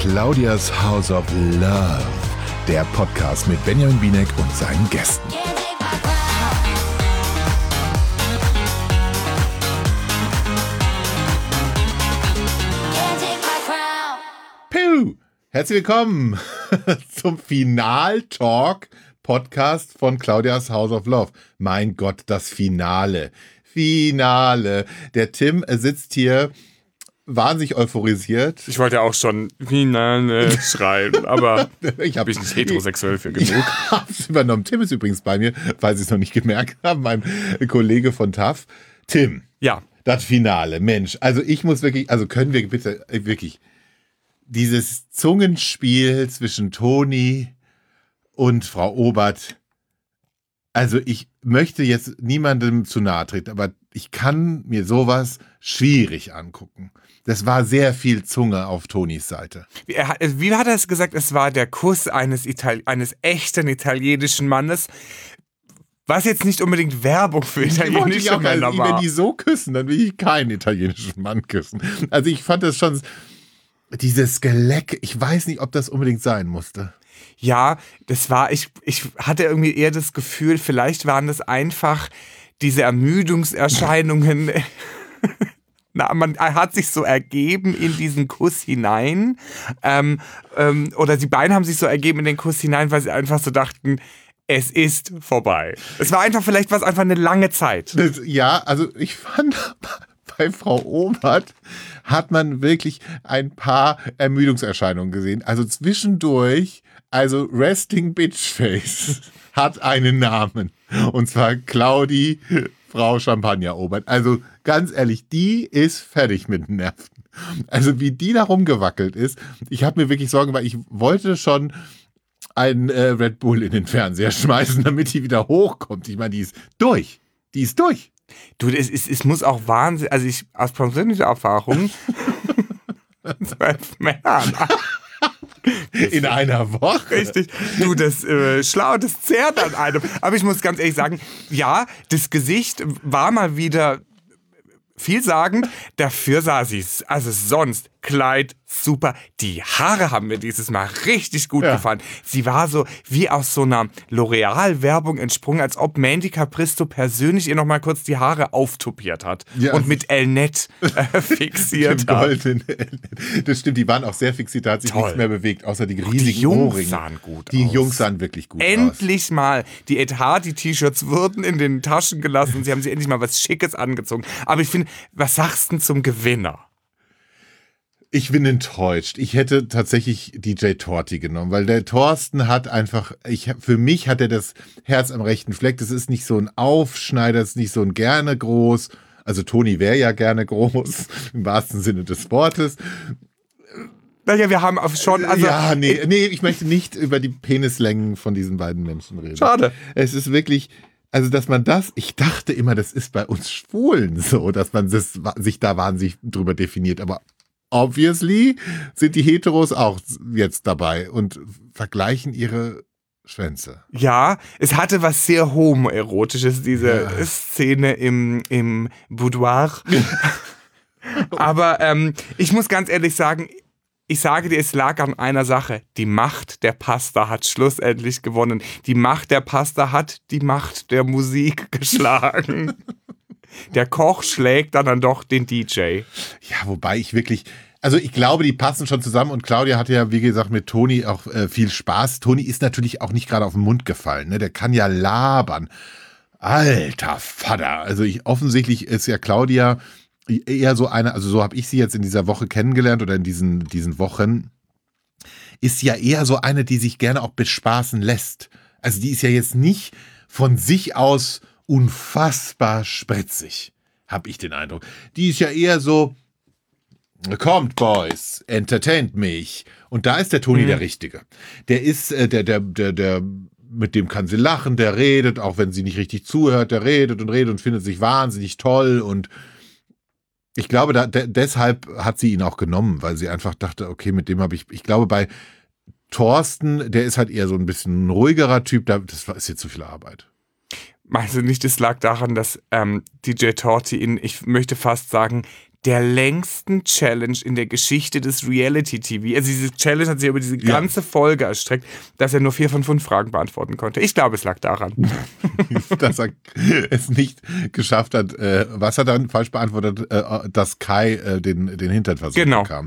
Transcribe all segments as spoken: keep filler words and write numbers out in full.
Claudias House of Love, der Podcast mit Benjamin Binek und seinen Gästen. Puh! Herzlich willkommen zum Final-Talk-Podcast von Claudias House of Love. Mein Gott, das Finale. Finale. Der Tim sitzt hier wahnsinnig euphorisiert. Ich wollte ja auch schon Finale schreien, aber ich habe ich nicht heterosexuell für genug. Ich hab's übernommen. Tim ist übrigens bei mir, weil Sie es noch nicht gemerkt haben, mein Kollege von T A F. Tim. Ja. Das Finale. Mensch, also ich muss wirklich, also können wir bitte, wirklich, dieses Zungenspiel zwischen Toni und Frau Obert. Also ich möchte jetzt niemandem zu nahe treten, aber ich kann mir sowas schwierig angucken. Das war sehr viel Zunge auf Tonis Seite. Wie, er, wie hat er es gesagt? Es war der Kuss eines, Itali- eines echten italienischen Mannes, was jetzt nicht unbedingt Werbung für italienische auch, Männer also, war. Wenn die so küssen, dann will ich keinen italienischen Mann küssen. Also ich fand das schon, dieses Geleck, ich weiß nicht, ob das unbedingt sein musste. Ja, das war, ich, ich hatte irgendwie eher das Gefühl, vielleicht waren das einfach diese Ermüdungserscheinungen. Na, man hat sich so ergeben in diesen Kuss hinein. Ähm, ähm, oder die beiden haben sich so ergeben in den Kuss hinein, weil sie einfach so dachten, es ist vorbei. Es war einfach, vielleicht was einfach eine lange Zeit. Das, ja, also ich fand, bei Frau Obert hat man wirklich ein paar Ermüdungserscheinungen gesehen. Also zwischendurch, also Resting Bitch Face hat einen Namen. Und zwar Claudi, Frau Champagner Obert. Also ganz ehrlich, die ist fertig mit den Nerven. Also wie die da rumgewackelt ist. Ich habe mir wirklich Sorgen, weil ich wollte schon einen äh, Red Bull in den Fernseher schmeißen, damit die wieder hochkommt. Ich meine, die ist durch. Die ist durch. Du, es, es, es muss auch Wahnsinn, also ich aus persönlicher Erfahrung, zwölf Männer. In einer Woche. Richtig. Du, das äh, schlau, das zerrt an einem. Aber ich muss ganz ehrlich sagen, ja, das Gesicht war mal wieder vielsagend. Dafür sah sie es, also sonst, Kleid, super. Die Haare haben mir dieses Mal richtig gut ja. gefallen. Sie war so wie aus so einer L'Oreal-Werbung entsprungen, als ob Mandy Capristo persönlich ihr noch mal kurz die Haare auftopiert hat ja. und mit Elnett äh, fixiert hat. Das stimmt, die waren auch sehr fixiert, da hat sich Toll. nichts mehr bewegt, außer die riesigen die Jungs Ohrringe. sahen gut die aus. Jungs sahen wirklich gut endlich aus. Endlich mal. Die Ed Hardy-T-Shirts wurden in den Taschen gelassen. Sie haben sich endlich mal was Schickes angezogen. Aber ich finde, was sagst du zum Gewinner? Ich bin enttäuscht. Ich hätte tatsächlich D J Torti genommen, weil der Thorsten hat einfach, ich, für mich hat er das Herz am rechten Fleck. Das ist nicht so ein Aufschneider, das ist nicht so ein gerne groß. Also Toni wäre ja gerne groß, im wahrsten Sinne des Wortes. Naja, wir haben auch schon... Also ja, nee, nee, ich möchte nicht über die Penislängen von diesen beiden Menschen reden. Schade. Es ist wirklich... Also, dass man das, ich dachte immer, das ist bei uns Schwulen so, dass man das, sich da wahnsinnig drüber definiert, aber obviously sind die Heteros auch jetzt dabei und vergleichen ihre Schwänze. Ja, es hatte was sehr homoerotisches, diese ja. Szene im, im Boudoir. Aber ähm, ich muss ganz ehrlich sagen, ich sage dir, es lag an einer Sache. Die Macht der Pasta hat schlussendlich gewonnen. Die Macht der Pasta hat die Macht der Musik geschlagen. Der Koch schlägt dann, dann doch den D J. Ja, wobei ich wirklich, also ich glaube, die passen schon zusammen und Claudia hatte ja, wie gesagt, mit Toni auch äh, viel Spaß. Toni ist natürlich auch nicht gerade auf den Mund gefallen, ne? Der kann ja labern. Alter Vater. Also ich, offensichtlich ist ja Claudia eher so eine, also so habe ich sie jetzt in dieser Woche kennengelernt oder in diesen, diesen Wochen, ist ja eher so eine, die sich gerne auch bespaßen lässt. Also die ist ja jetzt nicht von sich aus unfassbar spritzig, habe ich den Eindruck. Die ist ja eher so, kommt Boys, entertaint mich. Und da ist der Toni mhm. der Richtige. Der ist, äh, der, der, der, der, mit dem kann sie lachen, der redet, auch wenn sie nicht richtig zuhört, der redet und redet und findet sich wahnsinnig toll und ich glaube, da, de, deshalb hat sie ihn auch genommen, weil sie einfach dachte, okay, mit dem habe ich, ich glaube, bei Thorsten, der ist halt eher so ein bisschen ein ruhigerer Typ, da, das ist jetzt zu viel Arbeit. Meinst du nicht, es lag daran, dass ähm, D J Torti ihn, ich möchte fast sagen, der längsten Challenge in der Geschichte des Reality-T V. Also diese Challenge hat sich über diese ganze ja. Folge erstreckt, dass er nur vier von fünf Fragen beantworten konnte. Ich glaube, es lag daran. Dass er es nicht geschafft hat. Äh, was hat er dann falsch beantwortet? Äh, dass Kai äh, den, den Hintern versucht genau. bekam.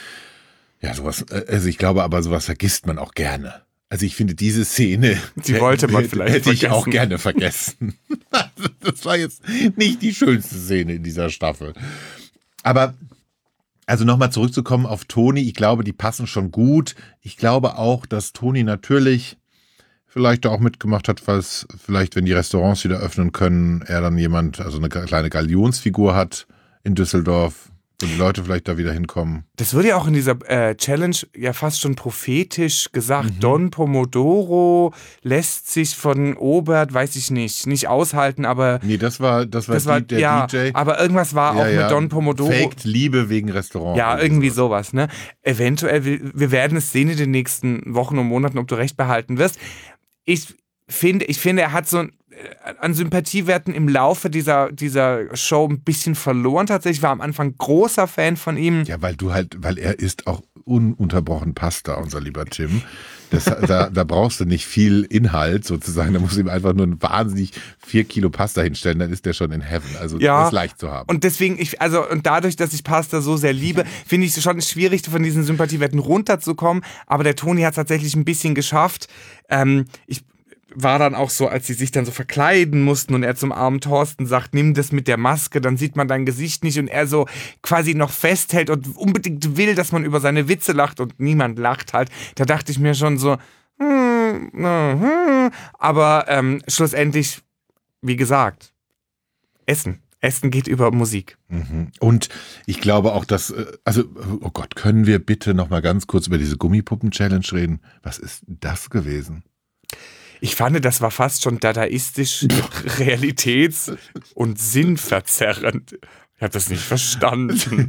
Ja, sowas, also ich glaube aber, sowas vergisst man auch gerne. Also ich finde, diese Szene die wollte man vielleicht hätte ich vergessen. auch gerne vergessen. Das war jetzt nicht die schönste Szene in dieser Staffel. Aber, also nochmal zurückzukommen auf Toni, ich glaube, die passen schon gut. Ich glaube auch, dass Toni natürlich vielleicht auch mitgemacht hat, falls vielleicht, wenn die Restaurants wieder öffnen können, er dann jemand, also eine kleine Galionsfigur hat in Düsseldorf, wo die Leute vielleicht da wieder hinkommen. Das wird ja auch in dieser äh, Challenge ja fast schon prophetisch gesagt. Mhm. Don Pomodoro lässt sich von Obert, weiß ich nicht, nicht aushalten, aber... Nee, das war, das war, das war die, der ja, D J. Aber irgendwas war ja, auch ja. mit Don Pomodoro. Faked Liebe wegen Restaurant. Ja, irgendwie so. sowas, ne? Eventuell, wir, wir werden es sehen in den nächsten Wochen und Monaten, ob du recht behalten wirst. Ich finde, ich finde, er hat so ein an Sympathiewerten im Laufe dieser, dieser Show ein bisschen verloren tatsächlich. Ich war am Anfang großer Fan von ihm. Ja, weil du halt, weil er isst auch ununterbrochen Pasta, unser lieber Tim. Das, da, da brauchst du nicht viel Inhalt sozusagen. Da musst du ihm einfach nur ein wahnsinnig vier Kilo Pasta hinstellen, dann ist der schon in Heaven. Also ja, das ist leicht zu haben. Und deswegen, ich, also und dadurch, dass ich Pasta so sehr liebe, finde ich es schon schwierig, von diesen Sympathiewerten runterzukommen. Aber der Toni hat es tatsächlich ein bisschen geschafft. Ähm, ich war dann auch so, als sie sich dann so verkleiden mussten und er zum armen Thorsten sagt, nimm das mit der Maske, dann sieht man dein Gesicht nicht und er so quasi noch festhält und unbedingt will, dass man über seine Witze lacht und niemand lacht halt. Da dachte ich mir schon so, hm, hm, aber ähm, schlussendlich, wie gesagt, Essen. Essen geht über Musik. Und ich glaube auch, dass, also, oh Gott, können wir bitte noch mal ganz kurz über diese Gummipuppen-Challenge reden? Was ist das gewesen? Ich fand, das war fast schon dadaistisch, realitäts- und sinnverzerrend. Ich habe das nicht verstanden.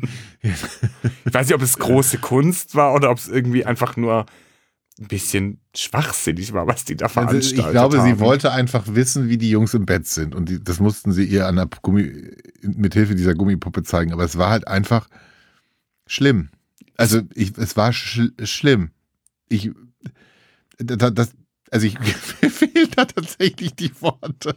Ich weiß nicht, ob es große Kunst war oder ob es irgendwie einfach nur ein bisschen schwachsinnig war, was die da veranstaltet haben. Ich glaube, haben. Sie wollte einfach wissen, wie die Jungs im Bett sind. Und die, das mussten sie ihr an der Gummi, mit Hilfe dieser Gummipuppe zeigen. Aber es war halt einfach schlimm. Also, ich, es war sch, schlimm. Ich, das, das Also ich, mir fehlen da tatsächlich die Worte,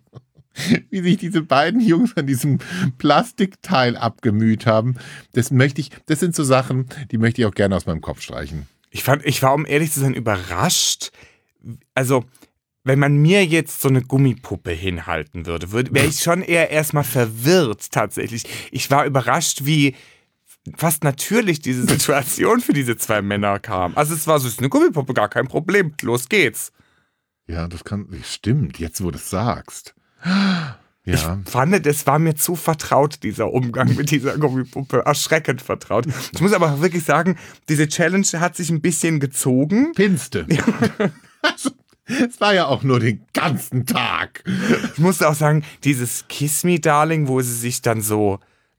wie sich diese beiden Jungs an diesem Plastikteil abgemüht haben. Das möchte ich, das sind so Sachen, die möchte ich auch gerne aus meinem Kopf streichen. Ich fand, ich war, um ehrlich zu sein, überrascht. Also, wenn man mir jetzt so eine Gummipuppe hinhalten würde, würde wäre ich schon eher erstmal verwirrt tatsächlich. Ich war überrascht, wie fast natürlich diese Situation für diese zwei Männer kam. Also es war so, es ist eine Gummipuppe, gar kein Problem. Los geht's. Ja, das kann, stimmt, jetzt wo du es sagst. Ja. Ich fand, es war mir zu vertraut, dieser Umgang mit dieser Gummipuppe. Erschreckend vertraut. Ich muss aber wirklich sagen, diese Challenge hat sich ein bisschen gezogen. Pinste. Ja. Also, es war ja auch nur den ganzen Tag. Ich musste auch sagen, dieses Kiss Me Darling, wo sie sich dann so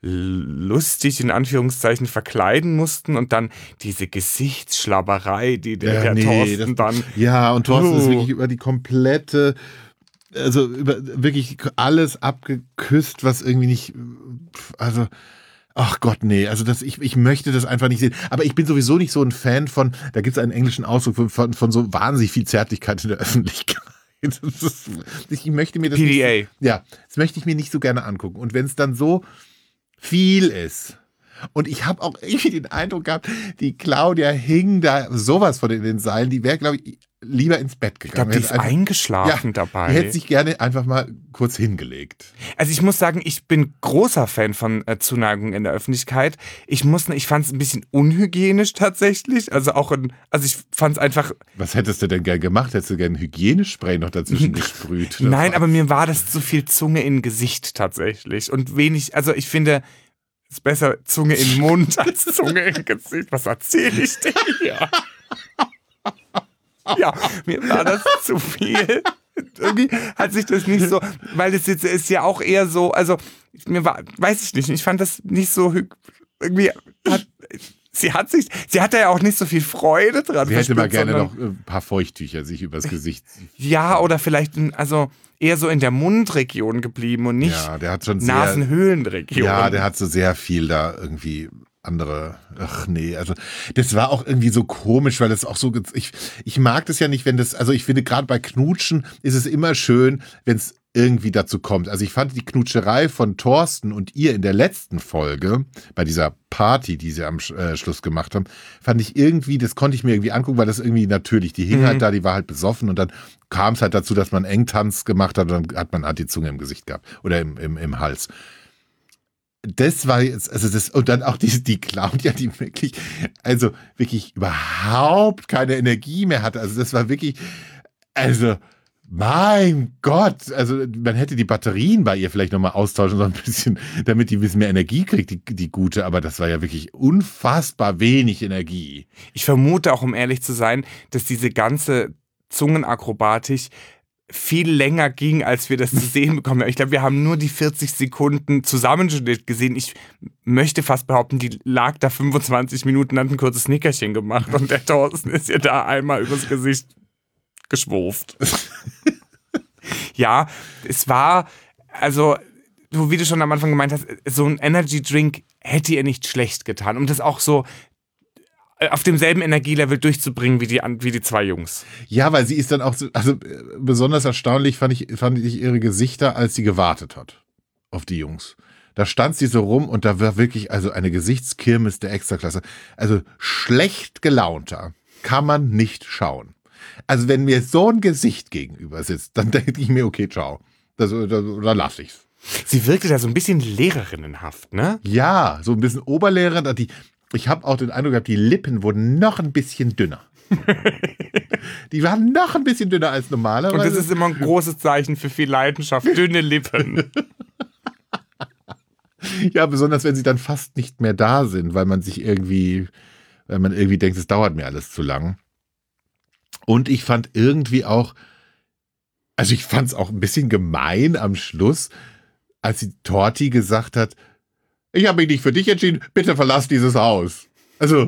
lustig in Anführungszeichen verkleiden mussten und dann diese Gesichtsschlabberei, die der, ja, der nee, Thorsten das, dann... Ja, und Thorsten uh. ist wirklich über die komplette, also über wirklich alles abgeküsst, was irgendwie nicht, also... Ach Gott, nee, also das, ich, ich möchte das einfach nicht sehen. Aber ich bin sowieso nicht so ein Fan von, da gibt es einen englischen Ausdruck von, von, von so wahnsinnig viel Zärtlichkeit in der Öffentlichkeit. Das ist, ich möchte mir das P D A. nicht, ja, das möchte ich mir nicht so gerne angucken. Und wenn es dann so viel ist. Und ich habe auch irgendwie den Eindruck gehabt, die Claudia hing da sowas von in den Seilen, die wäre, glaube ich, lieber ins Bett gegangen. Ich glaube, die ist einfach, eingeschlafen ja, dabei. Die hätte sich gerne einfach mal kurz hingelegt. Also ich muss sagen, ich bin großer Fan von äh, Zuneigung in der Öffentlichkeit. Ich muss, ich fand es ein bisschen unhygienisch tatsächlich. Also auch, in, also ich fand es einfach... Was hättest du denn gern gemacht? Hättest du gern ein Hygienespray noch dazwischen gesprüht? Nein, war... aber mir war das zu viel Zunge in Gesicht tatsächlich. Und wenig, also ich finde... Es ist besser Zunge in den Mund als Zunge im Gesicht. Was erzähle ich dir hier? Ja, mir war das zu viel. Irgendwie hat sich das nicht so, weil das jetzt ist ja auch eher so, also mir war, weiß ich nicht, ich fand das nicht so, irgendwie hat, Sie hat sich, sie hat da ja auch nicht so viel Freude dran. Sie hätte mal gerne sondern, noch ein paar Feuchttücher sich übers Gesicht. Ja, oder vielleicht also eher so in der Mundregion geblieben und nicht ja, der hat schon sehr, Nasenhöhlenregion. Ja, der hat so sehr viel da irgendwie andere, ach nee, also das war auch irgendwie so komisch, weil das auch so, ich, ich mag das ja nicht, wenn das, also ich finde gerade bei Knutschen ist es immer schön, wenn es irgendwie dazu kommt. Also ich fand die Knutscherei von Thorsten und ihr in der letzten Folge, bei dieser Party, die sie am äh, Schluss gemacht haben, fand ich irgendwie, das konnte ich mir irgendwie angucken, weil das irgendwie natürlich, die hing mhm. halt da, die war halt besoffen und dann kam es halt dazu, dass man Engtanz gemacht hat und dann hat man halt die Zunge im Gesicht gehabt oder im, im, im Hals. Das war jetzt, also das, und dann auch die, die Claudia, die wirklich, also wirklich überhaupt keine Energie mehr hatte. Also das war wirklich, also mein Gott, also man hätte die Batterien bei ihr vielleicht nochmal austauschen sollen, ein bisschen, damit die ein bisschen mehr Energie kriegt, die, die gute, aber das war ja wirklich unfassbar wenig Energie. Ich vermute auch, um ehrlich zu sein, dass diese ganze Zungenakrobatik viel länger ging, als wir das zu sehen bekommen haben. Ich glaube, wir haben nur die vierzig Sekunden Zusammenschnitt gesehen. Ich möchte fast behaupten, die lag da fünfundzwanzig Minuten, hat ein kurzes Nickerchen gemacht und der Thorsten ist ihr da einmal übers Gesicht geschwurft. Ja, es war, also, wie du schon am Anfang gemeint hast, so ein Energy Drink hätte ihr nicht schlecht getan, um das auch so auf demselben Energielevel durchzubringen wie die, wie die zwei Jungs. Ja, weil sie ist dann auch so, also besonders erstaunlich fand ich, fand ich ihre Gesichter, als sie gewartet hat auf die Jungs. Da stand sie so rum und da war wirklich also eine Gesichtskirmes der Extraklasse. Also schlecht gelaunter kann man nicht schauen. Also wenn mir so ein Gesicht gegenüber sitzt, dann denke ich mir, okay, ciao. Das, das, dann lasse ich's. Sie wirkte da so ein bisschen lehrerinnenhaft, ne? Ja, so ein bisschen Oberlehrerin. Die, ich habe auch den Eindruck gehabt, die Lippen wurden noch ein bisschen dünner. Die waren noch ein bisschen dünner als normalerweise. Und das ist immer ein großes Zeichen für viel Leidenschaft, dünne Lippen. Ja, besonders wenn sie dann fast nicht mehr da sind, weil man sich irgendwie, weil man irgendwie denkt, es dauert mir alles zu lang. Und ich fand irgendwie auch, also ich fand es auch ein bisschen gemein am Schluss, als die Torti gesagt hat, ich habe mich nicht für dich entschieden, bitte verlass dieses Haus. Also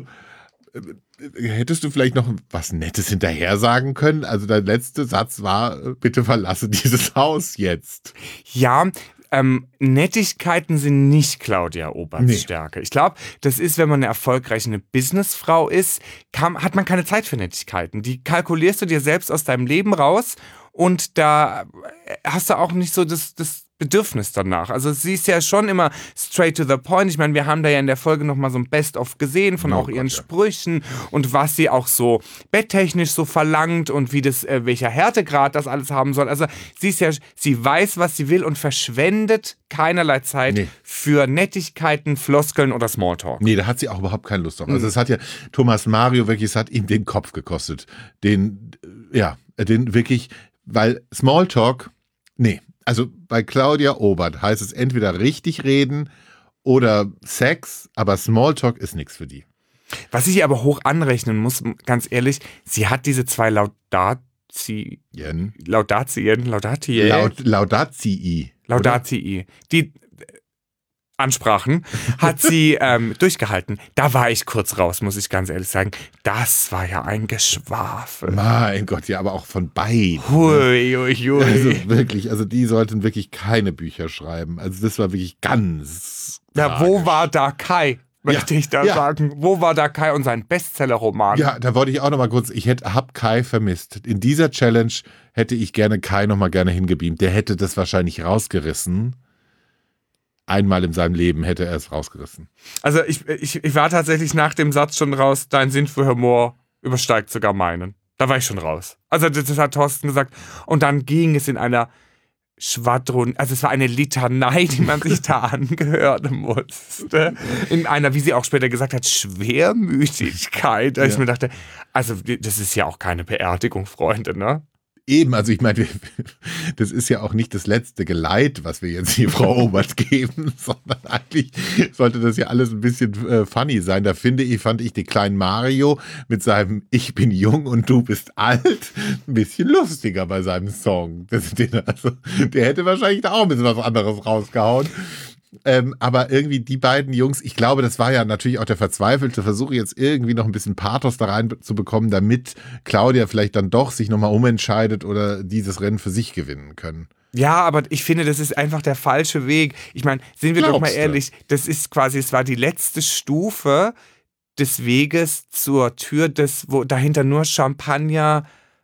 hättest du vielleicht noch was Nettes hinterher sagen können? Also der letzte Satz war, bitte verlasse dieses Haus jetzt. Ja, ähm, Nettigkeiten sind nicht Claudia Oberts nee. Stärke. Ich glaube, das ist, wenn man eine erfolgreiche Businessfrau ist, kann, hat man keine Zeit für Nettigkeiten. Die kalkulierst du dir selbst aus deinem Leben raus und da hast du auch nicht so das, das Bedürfnis danach. Also sie ist ja schon immer straight to the point. Ich meine, wir haben da ja in der Folge nochmal so ein Best-of gesehen von oh auch ihren Gott, ja. Sprüchen und was sie auch so betttechnisch so verlangt und wie das, äh, welcher Härtegrad das alles haben soll. Also sie ist ja, sie weiß, was sie will und verschwendet keinerlei Zeit nee. für Nettigkeiten, Floskeln oder Smalltalk. Nee, da hat sie auch überhaupt keine Lust drauf. Also es hat ja Thomas Mario wirklich, es hat ihm den Kopf gekostet. Den, ja, den wirklich, weil Smalltalk, nee. Also bei Claudia Obert heißt es entweder richtig reden oder Sex, aber Smalltalk ist nichts für die. Was ich ihr aber hoch anrechnen muss, ganz ehrlich, sie hat diese zwei Laudatien, Laudatien, Laudatien, Laud, Laudatii, Laudatii, die Ansprachen, hat sie ähm, durchgehalten. Da war ich kurz raus, muss ich ganz ehrlich sagen. Das war ja ein Geschwafel. Mein Gott, ja, aber auch von beiden. Hui, hui, hui. Also wirklich, also die sollten wirklich keine Bücher schreiben. Also das war wirklich ganz Ja, tragisch. Wo war da Kai? Möchte ja, ich da ja. sagen. Wo war da Kai und sein Bestseller-Roman? Ja, da wollte ich auch noch mal kurz, ich hätte, hab Kai vermisst. In dieser Challenge hätte ich gerne Kai noch mal gerne hingebeamt. Der hätte das wahrscheinlich rausgerissen. Einmal in seinem Leben hätte er es rausgerissen. Also ich, ich, ich war tatsächlich nach dem Satz schon raus, dein Sinn für Humor übersteigt sogar meinen. Da war ich schon raus. Also das, das hat Thorsten gesagt. Und dann ging es in einer Schwadron, also es war eine Litanei, die man sich da angehören musste. In einer, wie sie auch später gesagt hat, Schwermütigkeit. Da ja. ich mir dachte, also das ist ja auch keine Beerdigung, Freunde, ne? Eben, also ich meine, das ist ja auch nicht das letzte Geleit, was wir jetzt hier Frau Obert geben, sondern eigentlich sollte das ja alles ein bisschen äh, funny sein. Da finde ich, fand ich den kleinen Mario mit seinem Ich bin jung und du bist alt ein bisschen lustiger bei seinem Song. Das, den, also, der hätte wahrscheinlich da auch ein bisschen was anderes rausgehauen. Ähm, aber irgendwie die beiden Jungs, ich glaube, das war ja natürlich auch der verzweifelte Versuch, jetzt irgendwie noch ein bisschen Pathos da rein zu bekommen, damit Claudia vielleicht dann doch sich nochmal umentscheidet oder dieses Rennen für sich gewinnen können. Ja, aber ich finde, das ist einfach der falsche Weg. Ich meine, sind wir Glaubst doch mal du? ehrlich, das ist quasi, es war die letzte Stufe des Weges zur Tür, des, wo dahinter nur Champagner,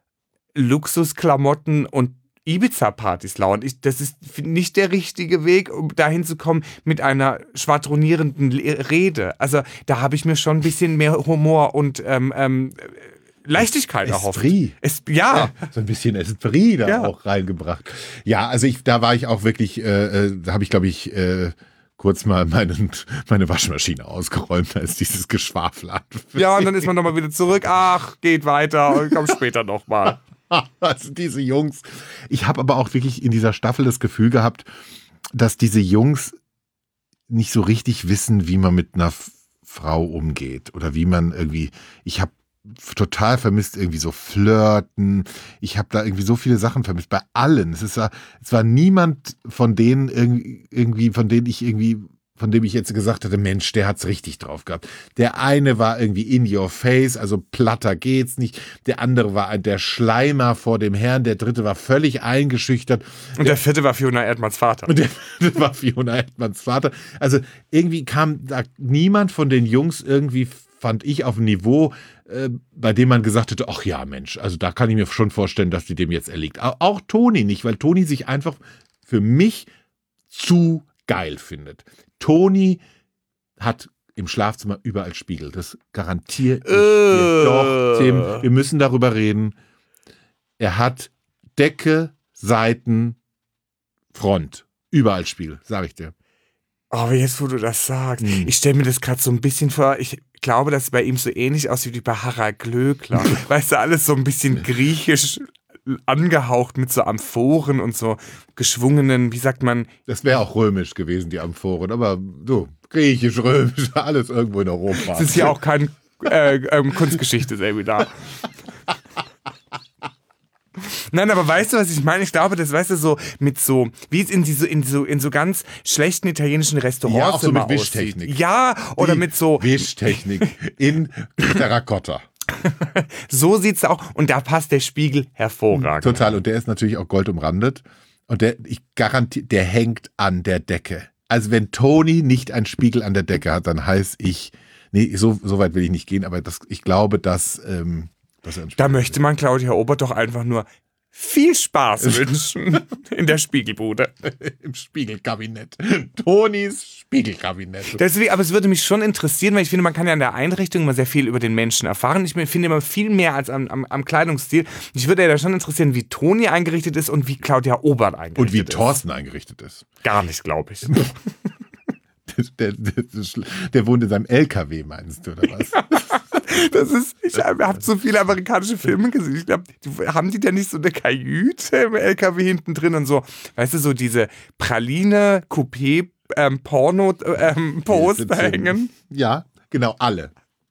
Luxusklamotten und Ibiza-Partys lauern. Ich, das ist nicht der richtige Weg, um dahin zu kommen mit einer schwadronierenden Le- Rede. Also da habe ich mir schon ein bisschen mehr Humor und ähm, ähm, Leichtigkeit erhofft. Esprit. Es, ja. Ja, so ein bisschen Esprit da Ja. auch reingebracht. Ja, also ich, da war ich auch wirklich, äh, äh, da habe ich, glaube ich, äh, kurz mal meinen, meine Waschmaschine ausgeräumt, da ist dieses Geschwafel an. Ja, und dann ist man nochmal wieder zurück. Ach, geht weiter und kommt später nochmal. Also diese Jungs. Ich habe aber auch wirklich in dieser Staffel das Gefühl gehabt, dass diese Jungs nicht so richtig wissen, wie man mit einer F- Frau umgeht oder wie man irgendwie, ich habe total vermisst irgendwie so Flirten. Ich habe da irgendwie so viele Sachen vermisst. Bei allen. Es ist ja, es war niemand von denen irgendwie, irgendwie, von denen ich irgendwie, von dem ich jetzt gesagt hatte, Mensch, der hat's richtig drauf gehabt. Der eine war irgendwie in your face, also platter geht's nicht. Der andere war der Schleimer vor dem Herrn. Der dritte war völlig eingeschüchtert. Und der vierte war Fiona Erdmanns Vater. Und der vierte war Fiona Erdmanns Vater. Also irgendwie kam da niemand von den Jungs irgendwie, fand ich, auf ein Niveau, äh, bei dem man gesagt hätte, ach ja, Mensch, also da kann ich mir schon vorstellen, dass die dem jetzt erliegt. Auch, auch Toni nicht, weil Toni sich einfach für mich zu geil findet. Toni hat im Schlafzimmer überall Spiegel. Das garantiere ich dir. Doch, Tim, wir müssen darüber reden. Er hat Decke, Seiten, Front. Überall Spiegel, sage ich dir. Oh, jetzt wo du das sagst. Hm. Ich stelle mir das gerade so ein bisschen vor, ich glaube, dass es bei ihm so ähnlich aussieht wie bei Harald Glöckler. Weißt du, alles so ein bisschen griechisch angehaucht mit so Amphoren und so geschwungenen, wie sagt man? Das wäre auch römisch gewesen, die Amphoren. Aber so, griechisch, römisch, alles irgendwo in Europa. Das ist ja auch kein äh, ähm, Kunstgeschichte-Seminar. Nein, aber weißt du, was ich meine? Ich glaube, das, weißt du, so mit so, wie es in, diese, in, so, in so ganz schlechten italienischen Restaurants Ja, auch so immer mit Wischtechnik. aussieht. Ja, oder Die mit so, Wischtechnik in Terrakotta. so sieht's auch. Und da passt der Spiegel hervorragend. Total. Und der ist natürlich auch goldumrandet. Und der, ich garantiere, der hängt an der Decke. Also wenn Toni nicht einen Spiegel an der Decke hat, dann heiß ich, nee, so, so weit will ich nicht gehen, aber das, ich glaube, dass, ähm, dass er einen Da Spiegel möchte man Claudia Obert doch einfach nur viel Spaß wünschen in der Spiegelbude. im Spiegelkabinett. Tonis Spiegelkabinett. Deswegen, aber es würde mich schon interessieren, weil ich finde, man kann ja in der Einrichtung immer sehr viel über den Menschen erfahren. Ich finde immer viel mehr als am, am, am Kleidungsstil. Mich würde ja da schon interessieren, wie Toni eingerichtet ist und wie Claudia Obert eingerichtet Und wie ist. Thorsten eingerichtet ist. Gar nicht, glaube ich. Der, der, der, der wohnt in seinem L K W, meinst du, oder was? Das ist, ich habe so viele amerikanische Filme gesehen. Ich glaube, haben die denn nicht so eine Kajüte im L K W hinten drin und so, weißt du, so diese Praline, Coupé, ähm, Porno-Poster ähm, hängen? Ja, genau, alle.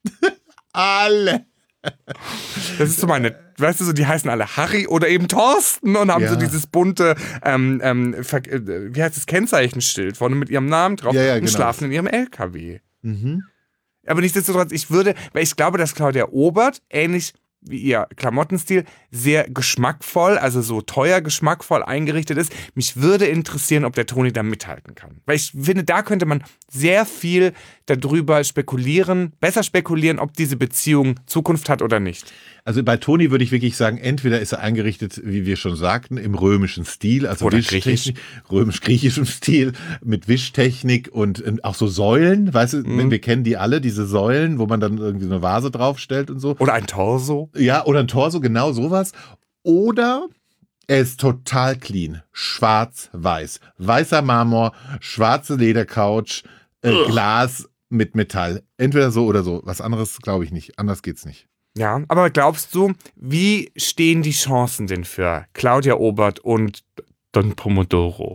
alle. Das ist so meine, weißt du, so die heißen alle Harry oder eben Thorsten und haben Ja. so dieses bunte, ähm, ähm, Ver- äh, wie heißt das, Kennzeichenschild vorne mit ihrem Namen drauf Ja, ja, und genau. schlafen in ihrem L K W. Mhm. Aber nichtsdestotrotz, ich würde, weil ich glaube, dass Claudia Obert, ähnlich wie ihr Klamottenstil, sehr geschmackvoll, also so teuer geschmackvoll eingerichtet ist. Mich würde interessieren, ob der Toni da mithalten kann. Weil ich finde, da könnte man sehr viel darüber spekulieren, besser spekulieren, ob diese Beziehung Zukunft hat oder nicht. Also bei Toni würde ich wirklich sagen, entweder ist er eingerichtet, wie wir schon sagten, im römischen Stil, also Oder Wischtechnik, römisch-griechischem Stil, mit Wischtechnik und ähm, auch so Säulen, weißt du, Mhm. wir kennen die alle, diese Säulen, wo man dann irgendwie so eine Vase draufstellt und so. Oder ein Torso. Ja, oder ein Torso, genau sowas. Oder er ist total clean, schwarz-weiß, weißer Marmor, schwarze Ledercouch, äh, Glas mit Metall. Entweder so oder so. Was anderes glaube ich nicht. Anders geht's nicht. Ja, aber glaubst du, wie stehen die Chancen denn für Claudia Obert und Don Pomodoro?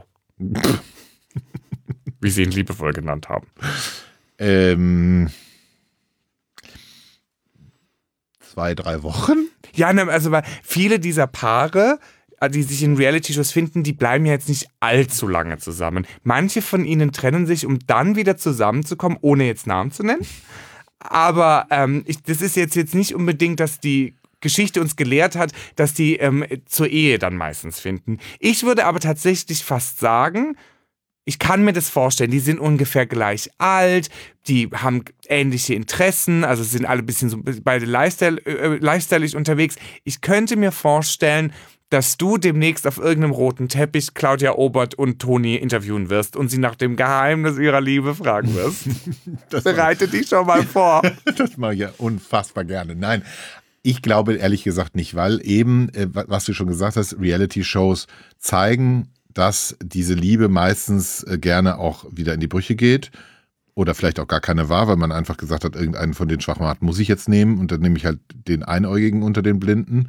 Wie sie ihn liebevoll genannt haben. Ähm, zwei, drei Wochen? Ja, ne, also weil viele dieser Paare die sich in Reality-Shows finden, die bleiben ja jetzt nicht allzu lange zusammen. Manche von ihnen trennen sich, um dann wieder zusammenzukommen, ohne jetzt Namen zu nennen. Aber ähm, ich, das ist jetzt, jetzt nicht unbedingt, dass die Geschichte uns gelehrt hat, dass die ähm, zur Ehe dann meistens finden. Ich würde aber tatsächlich fast sagen, ich kann mir das vorstellen, die sind ungefähr gleich alt, die haben ähnliche Interessen, also sind alle ein bisschen so beide lifestyle, äh, lifestyleig unterwegs. Ich könnte mir vorstellen, dass du demnächst auf irgendeinem roten Teppich Claudia Obert und Toni interviewen wirst und sie nach dem Geheimnis ihrer Liebe fragen wirst. Bereite dich schon mal vor. Das mache ich ja unfassbar gerne. Nein, ich glaube ehrlich gesagt nicht, weil eben, äh, was du schon gesagt hast, Reality-Shows zeigen, dass diese Liebe meistens äh, gerne auch wieder in die Brüche geht oder vielleicht auch gar keine war, weil man einfach gesagt hat, irgendeinen von den Schwachmaten muss ich jetzt nehmen und dann nehme ich halt den Einäugigen unter den Blinden.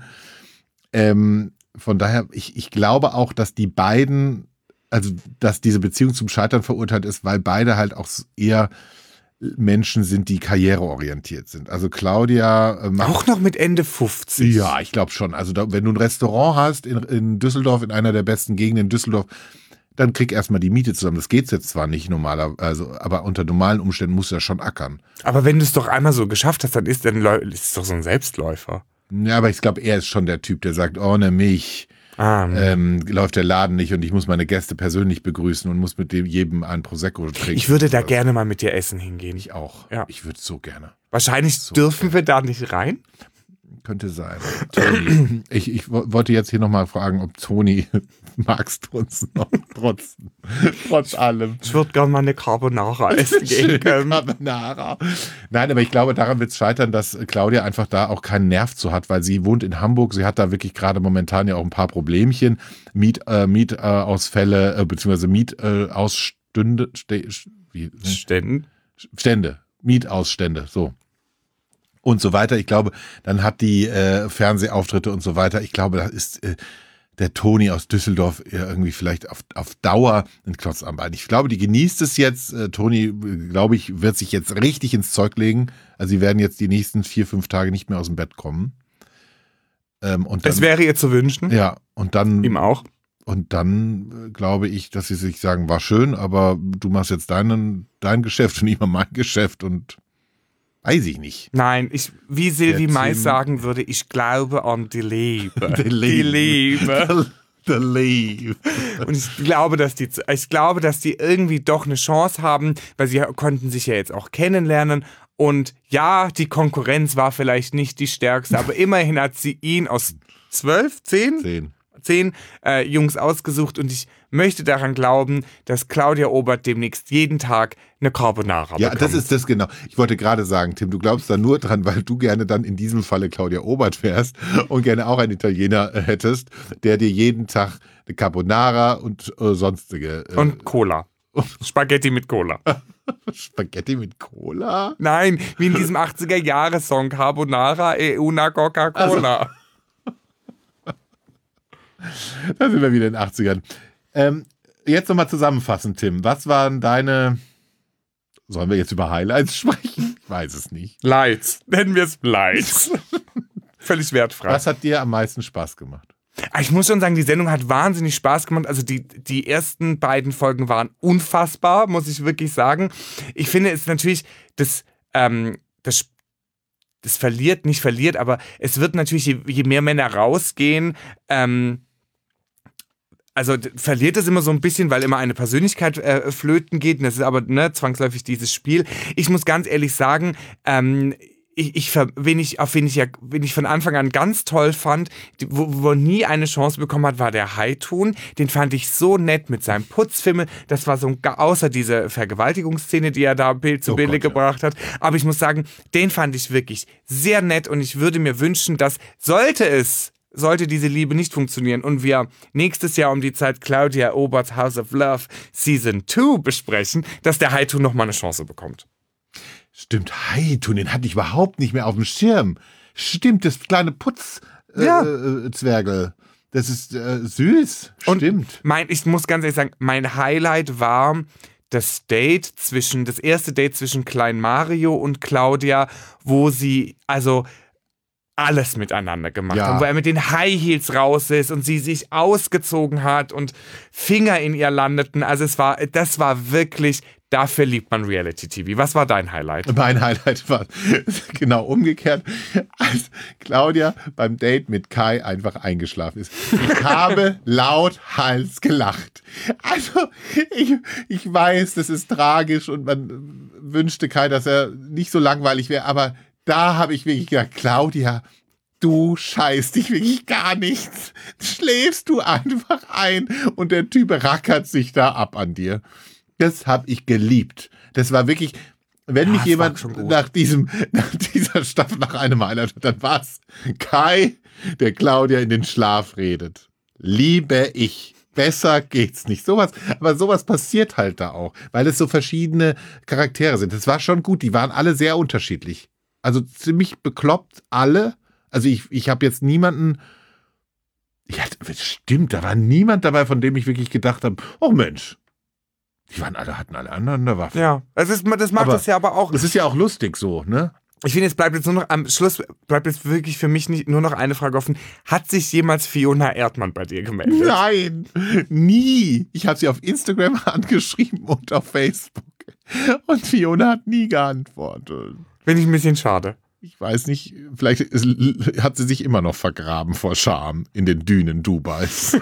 Ähm, von daher, ich, ich glaube auch, dass die beiden, also dass diese Beziehung zum Scheitern verurteilt ist, weil beide halt auch eher Menschen sind, die karriereorientiert sind. Also Claudia äh, macht auch noch mit Ende fünfzig. Ja, ich glaube schon. Also da, wenn du ein Restaurant hast in, in Düsseldorf, in einer der besten Gegenden in Düsseldorf, dann krieg erstmal die Miete zusammen. Das geht jetzt zwar nicht normaler, also, aber unter normalen Umständen musst du ja schon ackern. Aber wenn du es doch einmal so geschafft hast, dann ist, dann ist es doch so ein Selbstläufer. Ja, aber ich glaube, er ist schon der Typ, der sagt, ohne mich ah, ähm, läuft der Laden nicht und ich muss meine Gäste persönlich begrüßen und muss mit dem jedem einen Prosecco trinken. Ich würde da gerne mal mit dir essen hingehen. Ich auch. Ja. Ich würde so gerne. Wahrscheinlich so dürfen gerne. Wir da nicht rein. Könnte sein. Toni, ich, ich wollte jetzt hier nochmal fragen, ob Toni magst du uns noch trotz, trotz allem. Ich würde gerne mal eine Carbonara essen gehen können. Carbonara. Nein, aber ich glaube, daran wird es scheitern, dass Claudia einfach da auch keinen Nerv zu hat, weil sie wohnt in Hamburg. Sie hat da wirklich gerade momentan ja auch ein paar Problemchen. Miet, äh, Mietausfälle, äh, beziehungsweise Mietausstände. Äh, wie, ne? Ständen? Stände. Mietausstände, so. Und so weiter. Ich glaube, dann hat die äh, Fernsehauftritte und so weiter. Ich glaube, da ist äh, der Toni aus Düsseldorf irgendwie vielleicht auf, auf Dauer ein Klotz am Bein. Ich glaube, die genießt es jetzt. Äh, Toni, glaube ich, wird sich jetzt richtig ins Zeug legen. Also sie werden jetzt die nächsten vier, fünf Tage nicht mehr aus dem Bett kommen. Ähm, und dann, es wäre ihr zu wünschen. Ja, und dann... Ihm auch. Und dann äh, glaube ich, dass sie sich sagen, war schön, aber du machst jetzt deinen, dein Geschäft und ich mach mein Geschäft und... Weiß ich nicht. Nein, ich, wie Sylvie Mais sagen würde, ich glaube an die Liebe. Die Liebe. Die Liebe. The Liebe. Und ich glaube, dass die, ich glaube, dass die irgendwie doch eine Chance haben, weil sie konnten sich ja jetzt auch kennenlernen. Und ja, die Konkurrenz war vielleicht nicht die stärkste, aber immerhin hat sie ihn aus zwölf, zehn? Zehn. Zehn äh, Jungs ausgesucht und ich möchte daran glauben, dass Claudia Obert demnächst jeden Tag eine Carbonara ja, bekommt. Ja, das ist das genau. Ich wollte gerade sagen, Tim, du glaubst da nur dran, weil du gerne dann in diesem Falle Claudia Obert wärst und gerne auch einen Italiener hättest, der dir jeden Tag eine Carbonara und äh, sonstige... Äh, und Cola. Spaghetti mit Cola. Spaghetti mit Cola? Nein, wie in diesem achtziger-Jahre-Song Carbonara e una Coca-Cola. Also. Da sind wir wieder in den achtzigern. Ähm, jetzt nochmal zusammenfassen, Tim. Was waren deine... Sollen wir jetzt über Highlights sprechen? Ich weiß es nicht. Lights. Nennen wir es Lights. Völlig wertfrei. Was hat dir am meisten Spaß gemacht? Ich muss schon sagen, die Sendung hat wahnsinnig Spaß gemacht. Also die, die ersten beiden Folgen waren unfassbar, muss ich wirklich sagen. Ich finde es natürlich, das, ähm, das das verliert, nicht verliert, aber es wird natürlich, je, je mehr Männer rausgehen, ähm, also verliert es immer so ein bisschen, weil immer eine Persönlichkeit äh, flöten geht. Und das ist aber ne, zwangsläufig dieses Spiel. Ich muss ganz ehrlich sagen, ähm, ich, ich, wen, ich, auf wen, ich ja, wen ich von Anfang an ganz toll fand, wo, wo nie eine Chance bekommen hat, war der Heitun. Den fand ich so nett mit seinem Putzfimmel. Das war so ein, außer diese Vergewaltigungsszene, die er da Bild zu oh Bilde Gott, gebracht ja. hat. Aber ich muss sagen, den fand ich wirklich sehr nett. Und ich würde mir wünschen, dass, sollte es sollte diese Liebe nicht funktionieren und wir nächstes Jahr um die Zeit Claudia Oberts House of Love Season zwei besprechen, dass der Heitun nochmal eine Chance bekommt. Stimmt, Heitun, den hatte ich überhaupt nicht mehr auf dem Schirm. Stimmt, das kleine Putzzwergel. Ja. Äh, das ist äh, süß. Stimmt. Und mein, ich muss ganz ehrlich sagen, mein Highlight war das Date zwischen, das erste Date zwischen Klein Mario und Claudia, wo sie, also alles miteinander gemacht Ja. haben, wo er mit den High Heels raus ist und sie sich ausgezogen hat und Finger in ihr landeten. Also es war, das war wirklich, dafür liebt man Reality-T V. Was war dein Highlight? Mein Highlight war genau umgekehrt, als Claudia beim Date mit Kai einfach eingeschlafen ist. Ich habe lauthals gelacht. Also, ich, ich weiß, das ist tragisch und man wünschte Kai, dass er nicht so langweilig wäre, aber da habe ich wirklich gedacht, Claudia, du scheißt dich wirklich gar nichts. Schläfst du einfach ein und der Typ rackert sich da ab an dir. Das habe ich geliebt. Das war wirklich, wenn Ja, mich es jemand war schon gut. nach diesem, nach dieser Staffel nach einem Highlight hat, dann war's Kai, der Claudia in den Schlaf redet. Liebe ich. Besser geht's nicht. Sowas, aber sowas passiert halt da auch, weil es so verschiedene Charaktere sind. Das war schon gut. Die waren alle sehr unterschiedlich. Also ziemlich bekloppt alle. Also ich, ich habe jetzt niemanden. Ja, stimmt, da war niemand dabei, von dem ich wirklich gedacht habe, oh Mensch. Die waren alle, hatten alle anderen eine Waffe. Ja, das, ist, das macht Aber das ja aber auch. Es ist ja auch lustig so, ne? Ich finde, es bleibt jetzt nur noch, am Schluss bleibt jetzt wirklich für mich nicht, nur noch eine Frage offen. Hat sich jemals Fiona Erdmann bei dir gemeldet? Nein, nie. Ich habe sie auf Instagram angeschrieben und auf Facebook. Und Fiona hat nie geantwortet. Finde ich ein bisschen schade. Ich weiß nicht, vielleicht ist, hat sie sich immer noch vergraben vor Scham in den Dünen Dubais.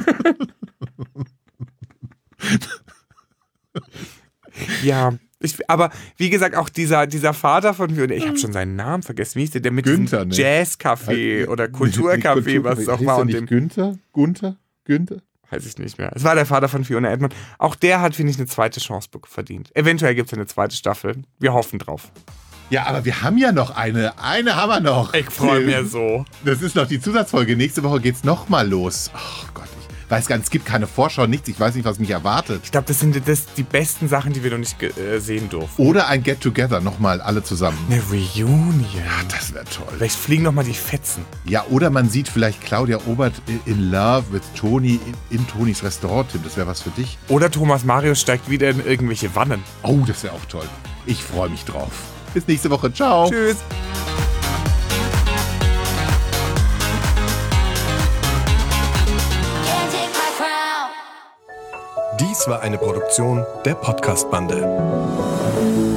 Ja, ich, aber wie gesagt, auch dieser, dieser Vater von Fiona, ich habe schon seinen Namen vergessen, wie hieß der, der mit Günther, diesem ne? Jazzcafé oder Kulturcafé, was es auch Hieß war. der Und nicht dem, Günther? Gunther? Günther? weiß ich nicht mehr. Es war der Vater von Fiona Erdmann. Auch der hat, finde ich, eine zweite Chance verdient. Eventuell gibt es eine zweite Staffel. Wir hoffen drauf. Ja, aber wir haben ja noch eine. Eine haben wir noch. Ich freue mich so. Das ist noch die Zusatzfolge. Nächste Woche geht's noch mal los. Oh Gott, ich weiß gar nicht, es gibt keine Vorschau, nichts. Ich weiß nicht, was mich erwartet. Ich glaube, das sind das die besten Sachen, die wir noch nicht äh, sehen durften. Oder ein Get-Together, nochmal alle zusammen. Eine Reunion. Ja, das wäre toll. Vielleicht fliegen noch mal die Fetzen. Ja, oder man sieht vielleicht Claudia Obert in Love with Toni in, in Tonis Restaurant. Tim, das wäre was für dich. Oder Thomas Marius steigt wieder in irgendwelche Wannen. Oh, das wäre auch toll. Ich freue mich drauf. Bis nächste Woche. Ciao. Tschüss. Dies war eine Produktion der Podcast-Bande.